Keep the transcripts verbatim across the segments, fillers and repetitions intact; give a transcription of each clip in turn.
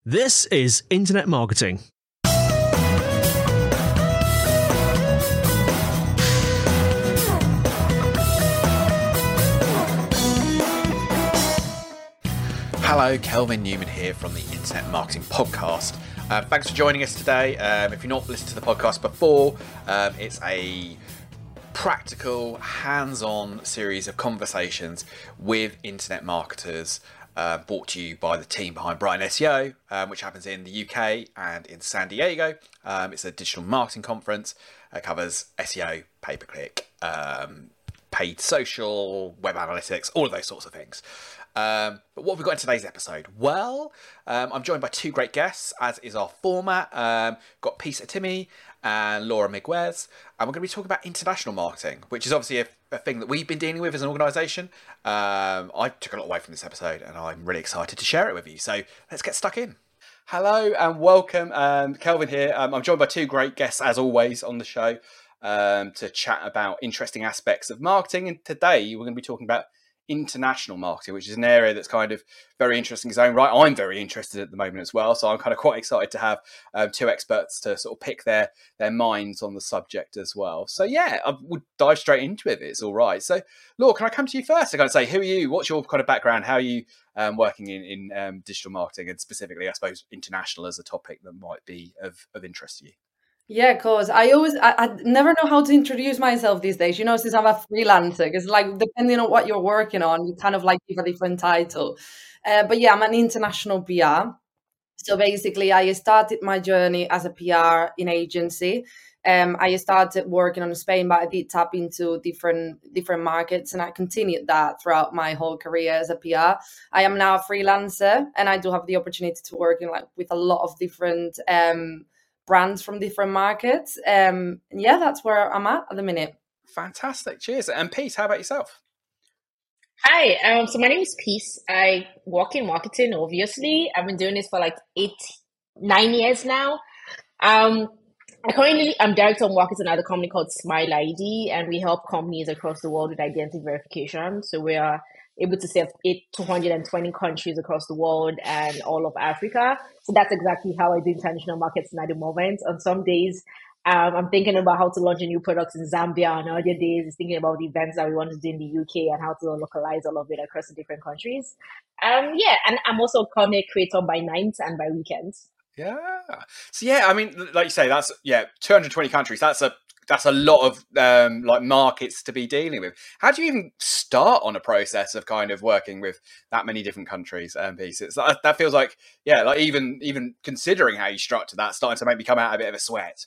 This is Internet Marketing. Hello, Kelvin Newman here from the Internet Marketing Podcast. Uh, thanks for joining us today. Um, if you've not listened to the podcast before, um, it's a practical, hands-on series of conversations with internet marketers uh, brought to you by the team behind Brighton S E O, um, which happens in the U K and in San Diego. Um, it's a digital marketing conference. It covers S E O, pay-per-click, um, paid social, web analytics, all of those sorts of things. Um, but what have we got in today's episode? Well, um, I'm joined by two great guests, as is our format. Um, got Peace Atimi and Laura Miguez, and we're going to be talking about international marketing, which is obviously a, a thing that we've been dealing with as an organisation. Um, I took a lot away from this episode, and I'm really excited to share it with you. So let's get stuck in. Hello and welcome, um, Kelvin here. Um, I'm joined by two great guests, as always, on the show um, to chat about interesting aspects of marketing. And today we're going to be talking about international marketing, which is an area that's kind of very interesting in its own right. I'm very interested at the moment as well, so I'm kind of quite excited to have um, two experts to sort of pick their their minds on the subject as well. So yeah, I would dive straight into it if it's all right. So Laura, can I come to you first to kind of say, who are you? What's your kind of background? How are you um, working in, in um, digital marketing, and specifically, I suppose, international as a topic that might be of, of interest to you? Yeah, of course. I always, I, I never know how to introduce myself these days, you know, since I'm a freelancer, because like, depending on what you're working on, you kind of like give a different title. Uh, but yeah, I'm an international P R. So basically, I started my journey as a P R in agency. Um, I started working on Spain, but I did tap into different different markets, and I continued that throughout my whole career as a P R. I am now a freelancer, and I do have the opportunity to work in like with a lot of different um brands from different markets. Um, and yeah, that's where I'm at at the minute. Fantastic. Cheers. And Peace, how about yourself? Hi, um, so my name is Peace. I work in marketing, obviously. I've been doing this for like eight, nine years now. Um, I currently, I'm director of marketing at a company called Smile I D, and we help companies across the world with identity verification. So we are able to serve two hundred twenty countries across the world and all of Africa. So that's exactly how I do international marketing at the moment. On some days, um, I'm thinking about how to launch a new product in Zambia. On other days, it's thinking about the events that we want to do in the U K and how to localize all of it across the different countries. Um, yeah, and I'm also a content creator by night and by weekends. Yeah. So yeah, I mean, like you say, that's yeah, two hundred twenty countries. That's a that's a lot of um, like markets to be dealing with. How do you even start on a process of kind of working with that many different countries and pieces? That, that feels like yeah, like even even considering how you structure that, starting to make me come out a bit of a sweat.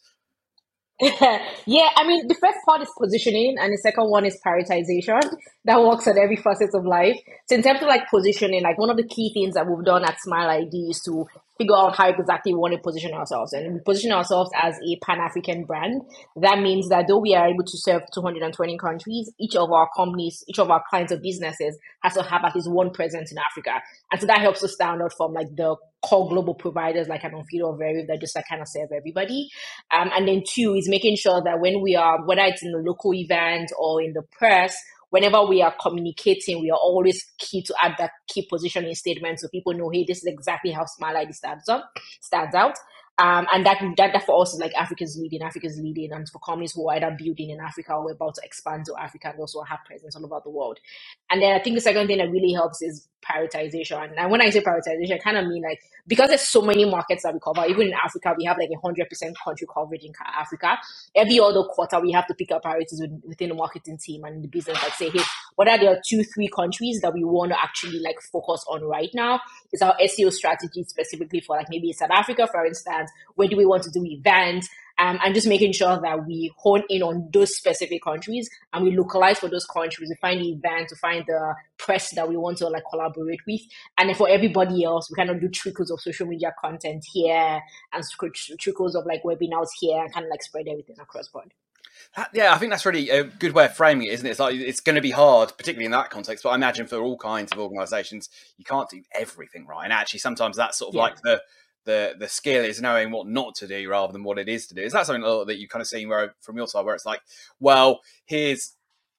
Yeah, I mean, the first part is positioning, and the second one is prioritization. That works at every facet of life. So in terms of like positioning, like one of the key things that we've done at Smile I D is to figure out how exactly we want to position ourselves. And we position ourselves as a Pan-African brand. That means that though we are able to serve two hundred twenty countries, each of our companies, each of our clients or businesses has to have at least one presence in Africa. And so that helps us stand out from like the core global providers like an Onfido or Veriv that just like kind of serve everybody. Um, and then two is making sure that when we are, whether it's in the local event or in the press, whenever we are communicating, we are always key to add that key positioning statement so people know, hey, this is exactly how Smile I D stands up, stands out. Um, and that, that that for us is like Africa's leading, Africa's leading, and for companies who are either building in Africa or we're about to expand to Africa and also have presence all over the world. And then I think the second thing that really helps is prioritization. And when I say prioritization, I kind of mean like, because there's so many markets that we cover, even in Africa, we have like a one hundred percent country coverage in Africa. Every other quarter, we have to pick up priorities within the marketing team and the business, like say, hey, what are the two, three countries that we want to actually like focus on right now? Is our S E O strategy specifically for like maybe South Africa, for instance? Where do we want to do events? Um, and just making sure that we hone in on those specific countries and we localize for those countries. We find the event, to find the press that we want to like collaborate with. And then for everybody else, we kind of do trickles of social media content here and trickles of like webinars here and kind of like spread everything across board. Yeah, I think that's really a good way of framing it, isn't it? It's like it's going to be hard, particularly in that context. But I imagine for all kinds of organisations, you can't do everything right. And actually, sometimes that's sort of yeah. like the the the skill is knowing what not to do rather than what it is to do. Is that something that you kind of seen where from your side, where it's like, well, here's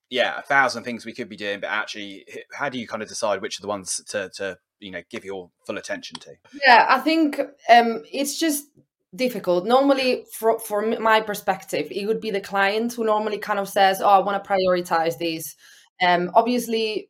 yeah, a thousand things we could be doing, but actually, how do you kind of decide which are the ones to, to you know, give your full attention to? Yeah, I think um, it's just difficult. Normally, for, for my perspective, it would be the client who normally kind of says, oh, I want to prioritize these. Um, obviously,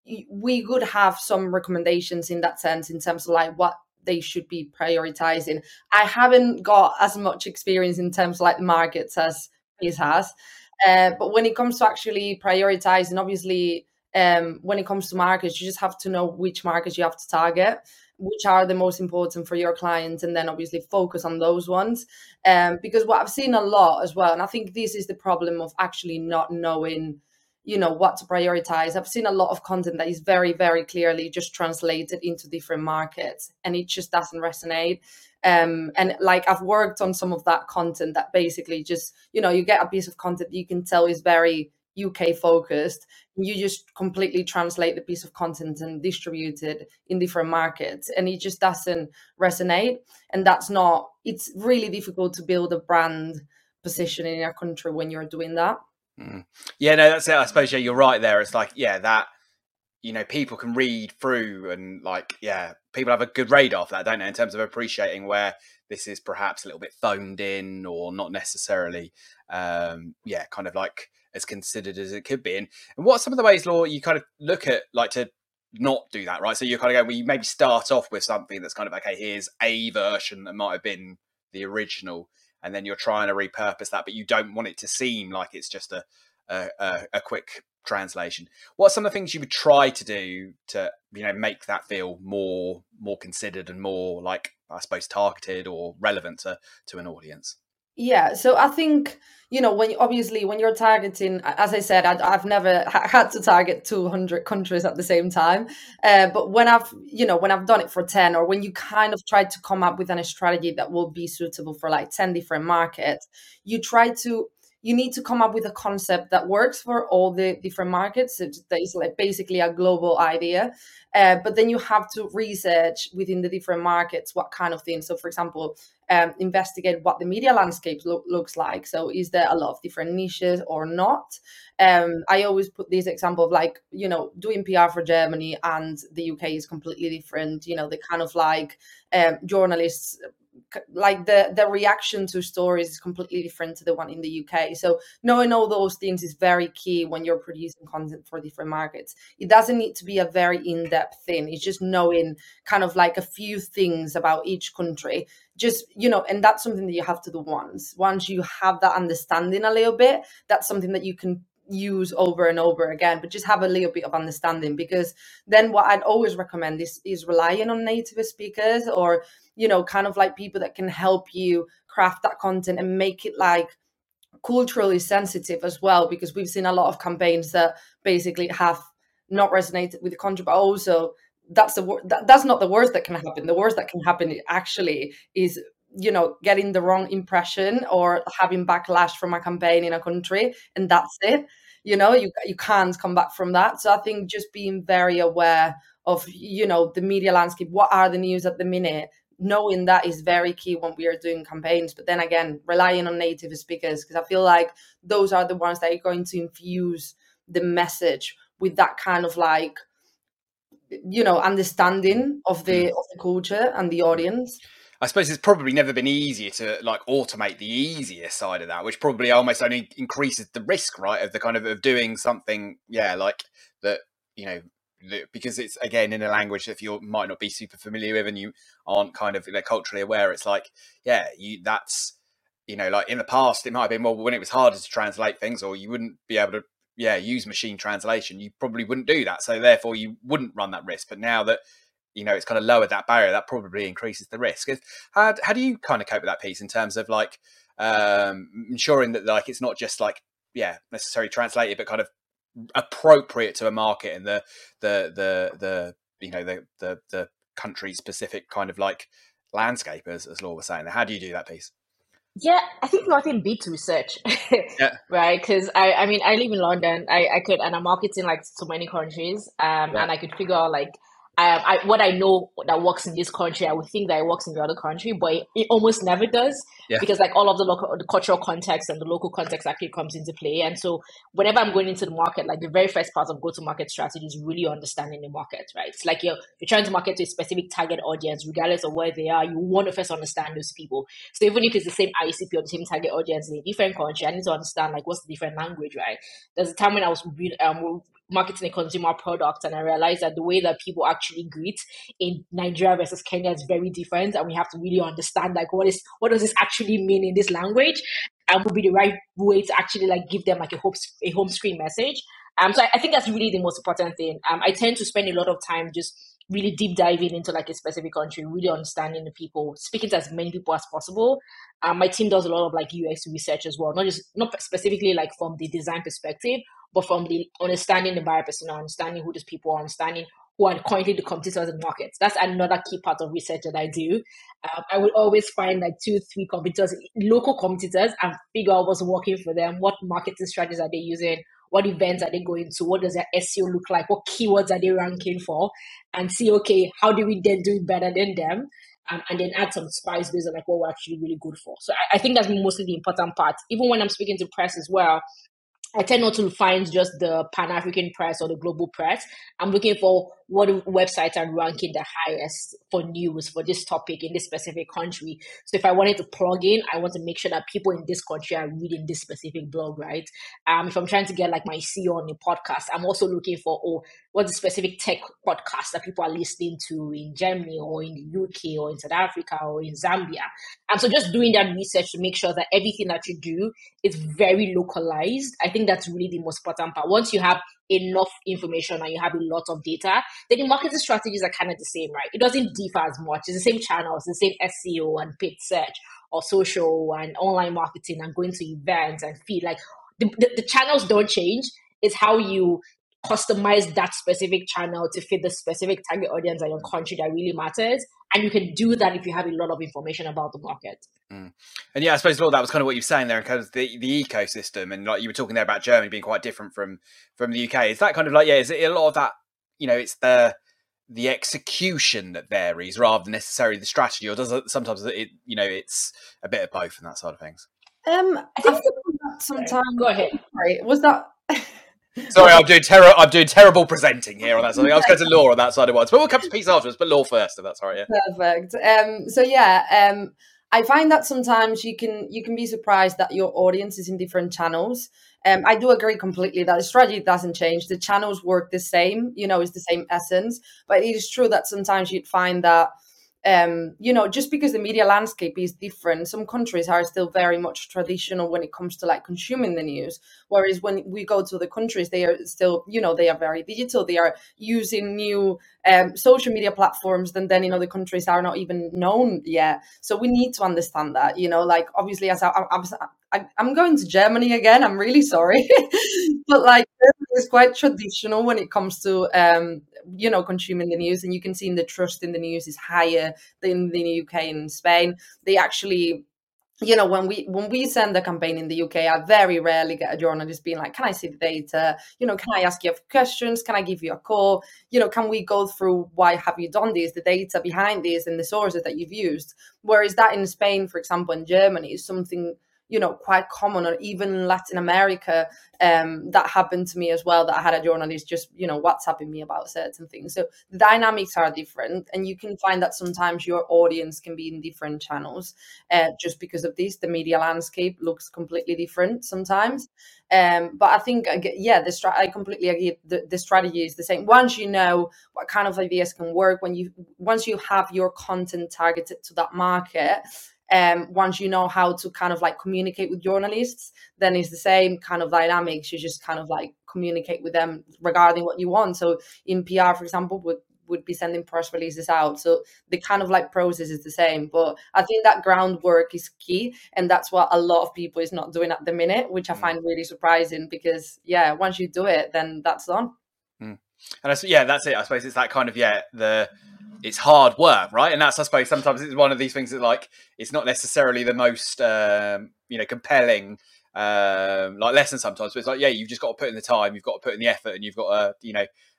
we could have some recommendations in that sense, in terms of like what they should be prioritizing. I haven't got as much experience in terms of like the markets as Piers has. Uh, but when it comes to actually prioritizing, obviously, um, when it comes to markets, you just have to know which markets you have to target, which are the most important for your clients, and then obviously focus on those ones. Um, because what I've seen a lot as well, and I think this is the problem of actually not knowing, you know, what to prioritize. I've seen a lot of content that is very, very clearly just translated into different markets, and it just doesn't resonate. Um, and like I've worked on some of that content that basically just, you know, you get a piece of content that you can tell is very U K focused, and you just completely translate the piece of content and distribute it in different markets, and it just doesn't resonate. And that's not, it's really difficult to build a brand position in a country when you're doing that. Mm. Yeah, no, that's it. I suppose, yeah, you're right there. It's like, yeah, that, you know, people can read through and like, yeah, people have a good radar for that, don't they, in terms of appreciating where this is perhaps a little bit phoned in or not necessarily, um, yeah, kind of like as considered as it could be. And, and what are some of the ways, Laura, you kind of look at like to not do that, right? So you're kind of going, well, you maybe start off with something that's kind of, okay, here's a version that might have been the original, and then you're trying to repurpose that, but you don't want it to seem like it's just a a, a, a quick translation. What are some of the things you would try to do to, you know, make that feel more more considered and more like, I suppose, targeted or relevant to, to an audience? Yeah, so I think, you know, when obviously when you're targeting, as I said, I, I've never ha- had to target two hundred countries at the same time. Uh, but when I've, you know, when I've done it for ten, or when you kind of try to come up with a strategy that will be suitable for like ten different markets, you try to, you need to come up with a concept that works for all the different markets. That is like basically a global idea. Uh, but then you have to research within the different markets what kind of things. So, for example, um, investigate what the media landscape lo- looks like. So, is there a lot of different niches or not? Um, I always put this example of like, you know, doing P R for Germany and the U K is completely different. You know, the kind of like um, journalists, like the the reaction to stories is completely different to the one in the U K. So knowing all those things is very key when you're producing content for different markets. It doesn't need to be a very in-depth thing. It's just knowing kind of like a few things about each country. Just, you know, and that's something that you have to do once. Once you have that understanding a little bit, that's something that you can use over and over again, but just have a little bit of understanding, because then what I'd always recommend is is relying on native speakers, or, you know, kind of like people that can help you craft that content and make it like culturally sensitive as well, because we've seen a lot of campaigns that basically have not resonated with the country, but also that's the wor- that, that's not the worst that can happen. The worst that can happen actually is, you know, getting the wrong impression or having backlash from a campaign in a country, and that's it. You know, you you can't come back from that. So I think just being very aware of, you know, the media landscape, what are the news at the minute, knowing that is very key when we are doing campaigns. But then again, relying on native speakers, because I feel like those are the ones that are going to infuse the message with that kind of like, you know, understanding of the of the culture and the audience. I suppose it's probably never been easier to like automate the easier side of that, which probably almost only increases the risk, right, of the kind of of doing something, yeah, like that, you know, the, because it's again in a language that you might not be super familiar with and you aren't kind of, you know, culturally aware. It's like, yeah, you that's, you know, like in the past it might have been more when it was harder to translate things, or you wouldn't be able to, yeah, use machine translation. You probably wouldn't do that, so therefore you wouldn't run that risk. But now that, you know, it's kind of lowered that barrier, that probably increases the risk. How, how do you kind of cope with that piece in terms of like um, ensuring that like it's not just like, yeah, necessarily translated, but kind of appropriate to a market and the the the the you know the the the country specific kind of like landscape, as as Laura was saying? How do you do that piece? Yeah, I think nothing beats research, Yeah. right? Because I, I mean, I live in London. I, I could, and I'm marketing like so many countries, um, Yeah. and I could figure out like Um, I, what I know that works in this country, I would think that it works in the other country, but it, it almost never does Yeah. because like all of the local, the cultural context and the local context actually comes into play. And so whenever I'm going into the market, like the very first part of go-to-market strategy is really understanding the market, right? It's like you're, you're trying to market to a specific target audience, regardless of where they are, you want to first understand those people. So even if it's the same I C P or the same target audience in a different country, I need to understand like what's the different language, right? There's a time when I was re- um, marketing a consumer product and I realized that the way that people actually greet in Nigeria versus Kenya is very different, and we have to really understand like what is what does this actually mean in this language, and would be the right way to actually like give them like a home a home screen message. Um, so I, I think that's really the most important thing. Um, I tend to spend a lot of time just really deep diving into like a specific country, really understanding the people, speaking to as many people as possible. Um, my team does a lot of like U X research as well, not just not specifically like from the design perspective, but from the understanding the buyer persona, understanding who these people are, understanding who are currently the competitors in markets. That's another key part of research that I do. Um, I would always find like two, three competitors, local competitors, and figure out what's working for them, what marketing strategies are they using, what events are they going to, what does their S E O look like, what keywords are they ranking for, and see, okay, how do we then do it better than them? Um, and then add some spice based on like what we're actually really good for. So I, I think that's mostly the important part. Even when I'm speaking to press as well, I tend not to find just the Pan-African press or the global press. I'm looking for what websites are ranking the highest for news for this topic in this specific country. So if I wanted to plug in, I want to make sure that people in this country are reading this specific blog, right? Um, if I'm trying to get like my C E O on a podcast, I'm also looking for, oh, what's the specific tech podcast that people are listening to in Germany or in the U K or in South Africa or in Zambia. And so just doing that research to make sure that everything that you do is very localized. I think that's really the most important part. Once you have enough information and you have a lot of data, then the marketing strategies are kind of the same, right? It doesn't differ as much. It's the same channels, the same S E O and paid search or social and online marketing and going to events and feed. Like the, the, the channels don't change. It's how you customize that specific channel to fit the specific target audience in your country that really matters. And you can do that if you have a lot of information about the market. Mm. And yeah, I suppose, Lord, that was kind of what you were saying there, and kind of the, the ecosystem. And like you were talking there about Germany being quite different from from the U K. Is that kind of like, yeah, is it a lot of that, you know, it's the the execution that varies rather than necessarily the strategy, or does it sometimes it, you know, it's a bit of both and that side of things? Um, I think that sometimes. Go ahead. Sorry, was that? Sorry, I'm doing ter- I'm doing terrible presenting here on that side. I was going to Law on that side of once, but we'll come to Peace afterwards. But Law first, if that's all right. Yeah. Perfect. Um, so yeah, um, I find that sometimes you can you can be surprised that your audience is in different channels. Um, I do agree completely that the strategy doesn't change. The channels work the same. You know, it's the same essence. But it is true that sometimes you'd find that. Um, you know, just because the media landscape is different, some countries are still very much traditional when it comes to like consuming the news. Whereas when we go to the countries, they are still, you know, they are very digital. They are using new um, social media platforms that then in other countries are not even known yet. So we need to understand that, you know, like obviously as I, I, I, I'm going to Germany again, I'm really sorry. But like it's quite traditional when it comes to, um, you know, consuming the news, and you can see in the trust in the news is higher than the U K and Spain. They actually, you know, when we when we send a campaign in the U K, I very rarely get a journalist being like, can I see the data? You know, can I ask you a few questions? Can I give you a call? You know, can we go through why have you done this, the data behind this and the sources that you've used? Whereas that in Spain, for example, and Germany is something, you know, quite common, or even in Latin America, um, that happened to me as well, that I had a journalist just, you know, WhatsApping me about certain things. So the dynamics are different, and you can find that sometimes your audience can be in different channels uh, just because of this. The media landscape looks completely different sometimes. Um, but I think, yeah, the stra- I completely agree. The, the strategy is the same. Once you know what kind of ideas can work, when you once you have your content targeted to that market, Um, once you know how to kind of like communicate with journalists, then it's the same kind of dynamics. You just kind of like communicate with them regarding what you want. So in P R, for example, would would be sending press releases out. So the kind of like process is the same. But I think that groundwork is key, and that's what a lot of people is not doing at the minute, which I find really surprising, because yeah, once you do it, then that's done. Mm. And I, yeah, that's it. I suppose it's that kind of, yeah, the it's hard work, right? And that's, I suppose, sometimes it's one of these things that, like, it's not necessarily the most, um, you know, compelling, um, like, lesson sometimes. But it's like, yeah, you've just got to put in the time, you've got to put in the effort, and you've got to, you know,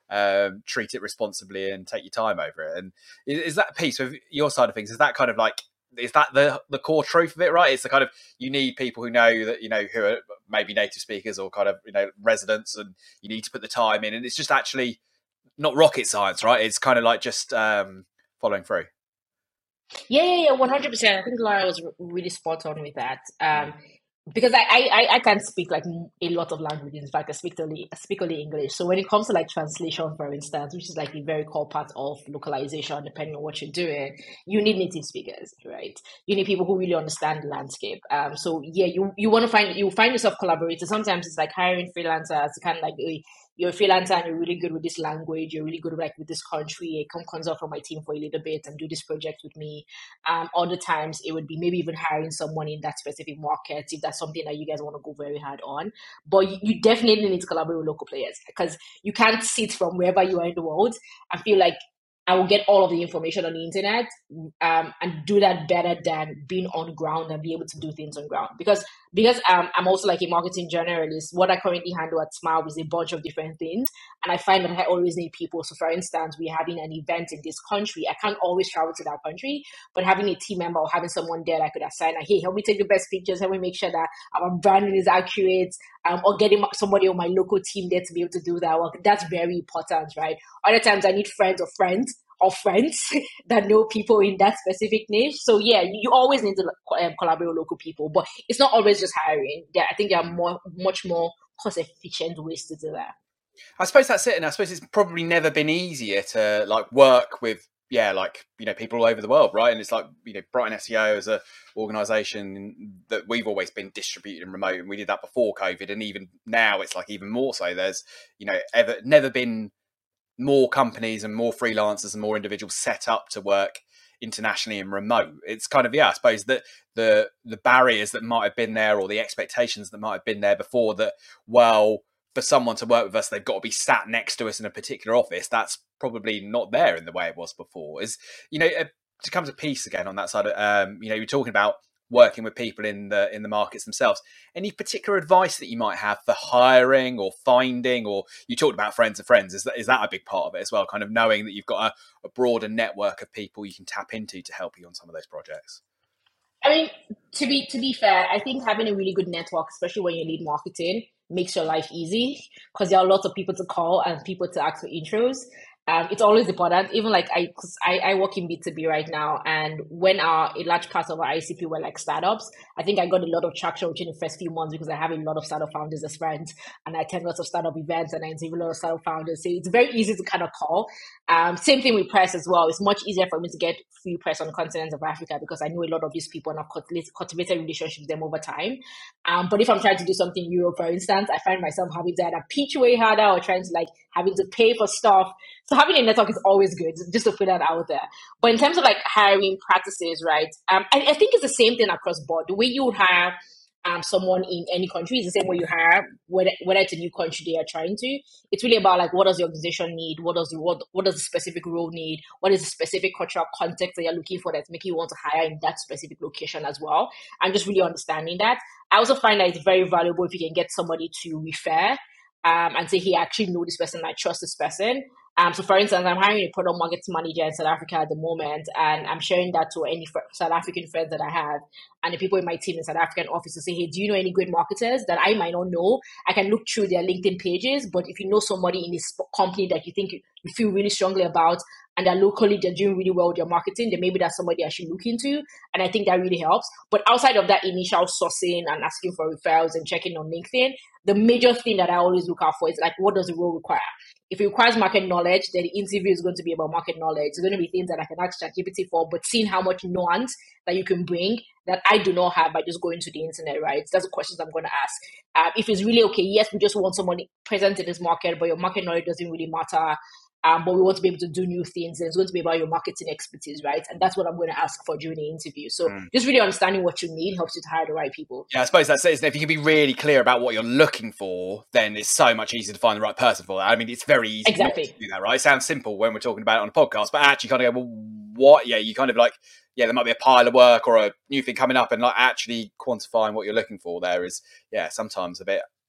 um, treat it responsibly and take your time over it. And is, is that piece of your side of things? Is that kind of like, is that the the core truth of it, right? It's the kind of, you need people who know that, you know, who are maybe native speakers or kind of, you know, residents, and you need to put the time in, and it's just actually not rocket science, right? It's kind of like just um, following through. Yeah, yeah, yeah, one hundred percent. I think Laura was really spot on with that. Um, because I, I, I can't speak like a lot of languages. In fact, I speak only, I speak only English. So when it comes to like translation, for instance, which is like a very core part of localization, depending on what you're doing, you need native speakers, right? You need people who really understand the landscape. Um, so yeah, you, you want to find, you find yourself collaborators. Sometimes it's like hiring freelancers, kind of like, you're a freelancer and you're really good with this language, you're really good with, like, with this country, come consult from my team for a little bit and do this project with me. Um, other times it would be maybe even hiring someone in that specific market if that's something that you guys want to go very hard on. But you, you definitely need to collaborate with local players, because you can't sit from wherever you are in the world and feel like I will get all of the information on the internet um, and do that better than being on ground and be able to do things on ground. Because because um, I'm also like a marketing journalist, what I currently handle at Smile is a bunch of different things. And I find that I always need people. So for instance, we're having an event in this country. I can't always travel to that country, but having a team member or having someone there that I could assign, like, hey, help me take the best pictures, help me make sure that our branding is accurate, um, or getting somebody on my local team there to be able to do that work. That's very important, right? Other times I need friends of friends or friends that know people in that specific niche. So yeah, you, you always need to um, collaborate with local people, but it's not always just hiring. Yeah, I think there are more, much more cost efficient ways to do that. I suppose that's it. And I suppose it's probably never been easier to like work with, yeah, like, you know, people all over the world, right? And it's like, you know, Brighton S E O as a organisation that we've always been distributed and remote, and we did that before COVID, and even now it's like even more so. There's, you know, ever never been more companies and more freelancers and more individuals set up to work internationally and remote. It's kind of, yeah, I suppose that the the barriers that might have been there, or the expectations that might have been there before, that, well, for someone to work with us, they've got to be sat next to us in a particular office. That's probably not there in the way it was before. Is, you know, to come to peace again on that side, um, you know, you're talking about working with people in the in the markets themselves. Any particular advice that you might have for hiring or finding, or you talked about friends of friends, is that is that a big part of it as well, kind of knowing that you've got a, a broader network of people you can tap into to help you on some of those projects? I mean, to be to be fair, I think having a really good network, especially when you lead marketing, makes your life easy, because there are lots of people to call and people to ask for intros. Um, it's always important. Even like I, cause I, I work in B two B right now, and when our a large part of our I C P were like startups, I think I got a lot of traction within the first few months because I have a lot of startup founders as friends, and I attend lots of startup events, and I interview a lot of startup founders. So it's very easy to kind of call. Um, same thing with press as well. It's much easier for me to get free press on the continent of Africa because I know a lot of these people and I've cultivated, cultivated relationships with them over time. Um, but if I'm trying to do something in Europe, for instance, I find myself having to either pitch way harder or trying to like having to pay for stuff. So having a network is always good, just to put that out there. But in terms of like hiring practices, right? Um, I, I think it's the same thing across board. The way you would hire um, someone in any country is the same way you hire, whether, whether it's a new country they are trying to. It's really about like, what does the organization need? What does the what, what does the specific role need? What is the specific cultural context that you're looking for that's making you want to hire in that specific location as well? And just really understanding that. I also find that it's very valuable if you can get somebody to refer um, and say, hey, I actually know this person, I trust this person. Um, so for instance, I'm hiring a product marketing manager in South Africa at the moment, and I'm sharing that to any fr- South African friends that I have, and the people in my team in South African office to say, hey, do you know any great marketers that I might not know? I can look through their LinkedIn pages, but if you know somebody in this company that you think you, you feel really strongly about, and they're locally, they're doing really well with their marketing, then maybe that's somebody I should look into. And I think that really helps. But outside of that initial sourcing and asking for referrals and checking on LinkedIn, the major thing that I always look out for is like, what does the role require? If it requires market knowledge, then the interview is going to be about market knowledge. It's going to be things that I can ask ChatGPT for, but seeing how much nuance that you can bring that I do not have by just going to the internet, right? That's the questions I'm going to ask. Uh, if it's really, okay, yes, we just want someone present in this market, but your market knowledge doesn't really matter. Um, but we want to be able to do new things, and it's going to be about your marketing expertise, right? And that's what I'm going to ask for during the interview. So mm. just really understanding what you need helps you to hire the right people. Yeah, I suppose that's it. If you can be really clear about what you're looking for, then it's so much easier to find the right person for that. I mean, it's very easy exactly. to do that, right? It sounds simple when we're talking about it on a podcast, but actually kind of go, well, what? Yeah, you kind of like, yeah, there might be a pile of work or a new thing coming up, and like actually quantifying what you're looking for there is, yeah, sometimes a bit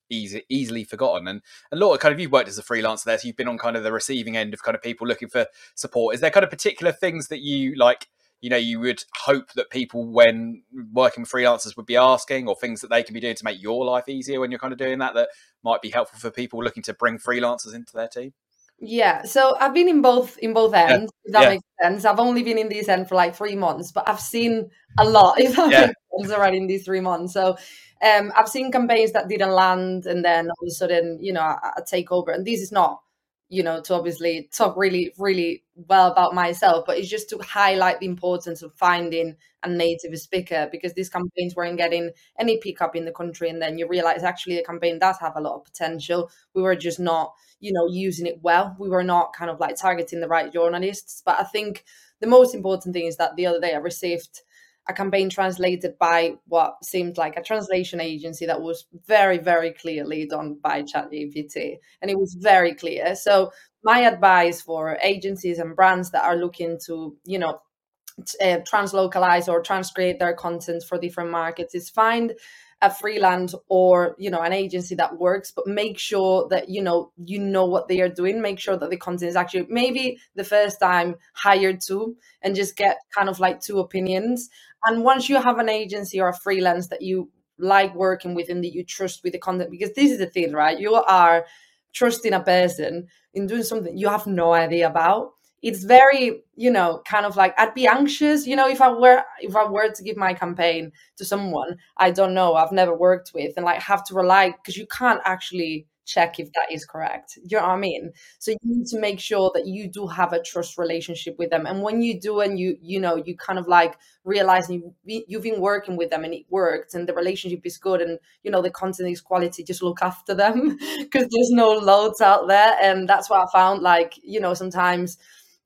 easy, easily forgotten. And and Laura, kind of you've worked as a freelancer there, so you've been on kind of the receiving end of kind of people looking for support. Is there kind of particular things that you like, you know, you would hope that people when working with freelancers would be asking, or things that they can be doing to make your life easier when you're kind of doing that, that might be helpful for people looking to bring freelancers into their team? Yeah, so I've been in both in both ends, yeah. if that yeah. makes sense. I've only been in this end for like three months, but I've seen a lot, if that yeah. makes sense, already in these three months. So um, I've seen campaigns that didn't land, and then all of a sudden, you know, I, I take over. And this is not, you know, to obviously talk really, really well about myself, but it's just to highlight the importance of finding a native speaker, because these campaigns weren't getting any pickup in the country. And then you realize actually the campaign does have a lot of potential. We were just not, you know, using it well. We were not kind of like targeting the right journalists. But I think the most important thing is that the other day I received a campaign translated by what seemed like a translation agency that was very, very clearly done by ChatGPT. And it was very clear. So my advice for agencies and brands that are looking to, you know, uh, translocalize or transcreate their content for different markets is find a freelance or, you know, an agency that works, but make sure that, you know, you know what they are doing. Make sure that the content is actually maybe the first time hired to, and just get kind of like two opinions. And once you have an agency or a freelance that you like working with and that you trust with the content, because this is the thing, right? You are trusting a person in doing something you have no idea about. It's very, you know, kind of like I'd be anxious, you know, if I were if I were to give my campaign to someone I don't know, I've never worked with, and like have to rely, because you can't actually check if that is correct. You know what I mean? So you need to make sure that you do have a trust relationship with them. And when you do, and you, you know, you kind of like realize you, you've been working with them and it worked and the relationship is good and, you know, the content is quality, just look after them, because there's no loads out there. And that's what I found, like, you know, sometimes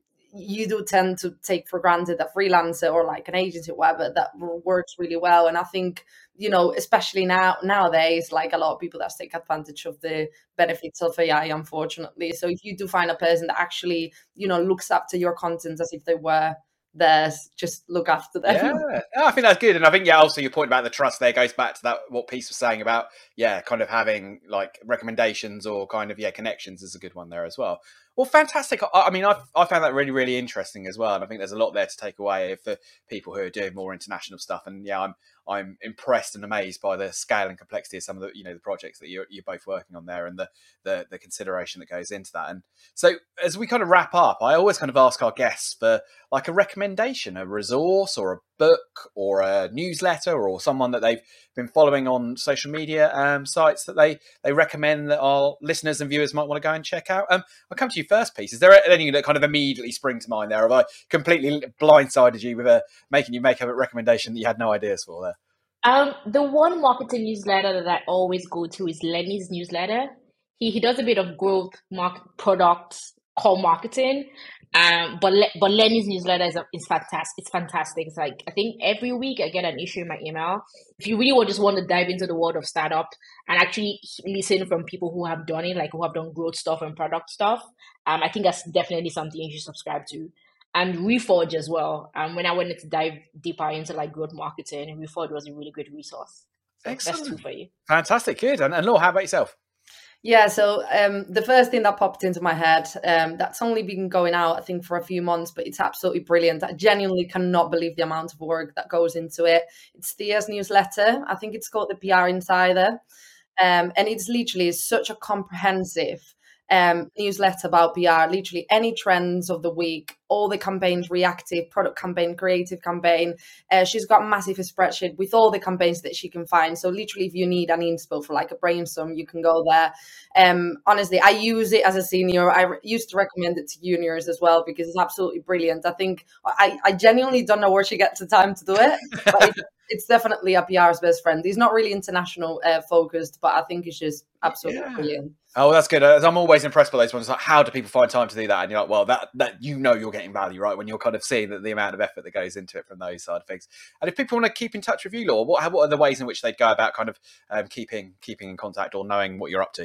you do tend to take for granted a freelancer or like an agency or whatever that works really well. And I think, you know, especially now nowadays, like a lot of people that take advantage of the benefits of A I, unfortunately. So if you do find a person that actually, you know, looks after your content as if they were theirs, just look after them. Yeah, I think that's good. And I think, yeah, also your point about the trust there goes back to that, what Peace was saying about, yeah, kind of having like recommendations or kind of, yeah, connections is a good one there as well. Well, fantastic. I, I mean, I I found that really, really interesting as well. And I think there's a lot there to take away for people who are doing more international stuff. And yeah, I'm I'm impressed and amazed by the scale and complexity of some of the, you know, the projects that you're, you're both working on there, and the, the the consideration that goes into that. And so as we kind of wrap up, I always kind of ask our guests for like a recommendation, a resource or a book or a newsletter or someone that they've been following on social media um, sites that they they recommend that our listeners and viewers might want to go and check out. Um, I'll come to you first, Peace. Is there anything that kind of immediately spring to mind there? Have I completely blindsided you with a making you make a recommendation that you had no ideas for there? Um, the one marketing newsletter that I always go to is Lenny's newsletter. He he does a bit of growth, market, products, core marketing. Um, but Le- but Lenny's newsletter is is fantastic. It's fantastic. It's like, I think every week I get an issue in my email. If you really just want to dive into the world of startup and actually listen from people who have done it, like who have done growth stuff and product stuff, um, I think that's definitely something you should subscribe to. And Reforge as well. Um, when I wanted to dive deeper into like growth marketing, Reforge was a really good resource. So Excellent. That's two for you. Fantastic, good. And, and Laura, how about yourself? Yeah, so um, the first thing that popped into my head, um, that's only been going out, I think, for a few months, but it's absolutely brilliant. I genuinely cannot believe the amount of work that goes into it. It's Thea's newsletter. I think it's called the P R Insider. Um, and it's literally such a comprehensive um, newsletter about P R, literally any trends of the week, all the campaigns, reactive, product campaign, creative campaign. Uh, she's got a massive spreadsheet with all the campaigns that she can find. So literally, if you need an inspo for like a brainstorm, you can go there. Um, honestly, I use it as a senior. I re- used to recommend it to juniors as well because it's absolutely brilliant. I think I, I genuinely don't know where she gets the time to do it, but it, it's definitely a P R's best friend. He's not really international uh, focused, but I think it's just absolutely yeah. brilliant. Oh, that's good. I'm always impressed by those ones. Like, how do people find time to do that? And you're like, well, that that you know you're getting value, right? When you're kind of seeing that the amount of effort that goes into it from those side of things. And if people want to keep in touch with you, Laura, what what are the ways in which they go about kind of um, keeping keeping in contact or knowing what you're up to?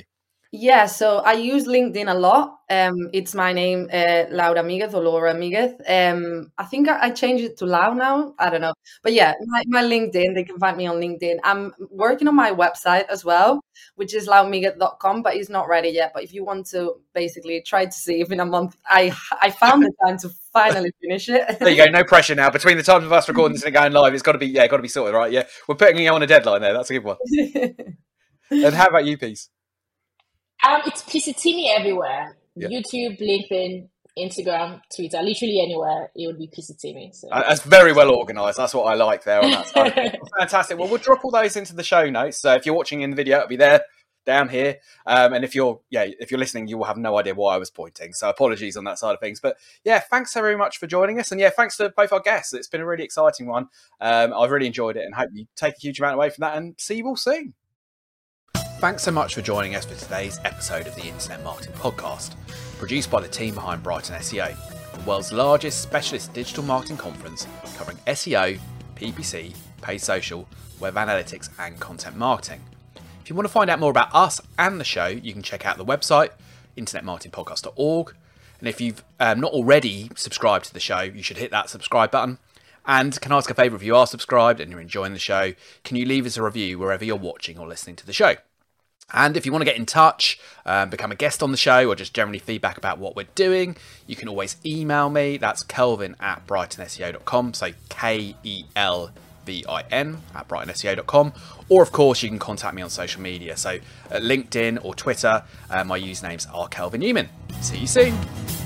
Yeah, so I use LinkedIn a lot. Um, it's my name, uh, Laura Miguez or Laura Miguez. Um, I think I, I changed it to Lau now. I don't know. But yeah, my, my LinkedIn, they can find me on LinkedIn. I'm working on my website as well, which is lau miguez dot com, but it's not ready yet. But if you want to basically try to see if in a month, I I found the time to finally finish it. There you go. No pressure now. Between the time of us recording this and going live, it's got to be, yeah, got to be sorted, right? Yeah. We're putting you on a deadline there. That's a good one. And how about you, Peace? Um, it's Piscitimi everywhere. Yeah. YouTube, LinkedIn, Instagram, Twitter, literally anywhere, it would be Piscitimi. So. Uh, that's very well organised. That's what I like there on that side. Fantastic. Well, we'll drop all those into the show notes. So if you're watching in the video, it'll be there down here. Um, and if you're, yeah, if you're listening, you will have no idea why I was pointing. So apologies on that side of things. But yeah, thanks so very much for joining us. And yeah, thanks to both our guests. It's been a really exciting one. Um, I've really enjoyed it and hope you take a huge amount away from that and see you all soon. Thanks so much for joining us for today's episode of the Internet Marketing Podcast, produced by the team behind Brighton S E O, the world's largest specialist digital marketing conference covering S E O, P P C, paid social, web analytics and content marketing. If you want to find out more about us and the show, you can check out the website, internet marketing podcast dot org. And if you've um, not already subscribed to the show, you should hit that subscribe button. And can I ask a favour, if you are subscribed and you're enjoying the show, can you leave us a review wherever you're watching or listening to the show? And if you want to get in touch, um, become a guest on the show, or just generally feedback about what we're doing, you can always email me. That's Kelvin at brighton S E O dot com. So K E L V I N at brighton S E O dot com. Or, of course, you can contact me on social media. So at LinkedIn or Twitter, uh, my usernames are Kelvin Newman. See you soon.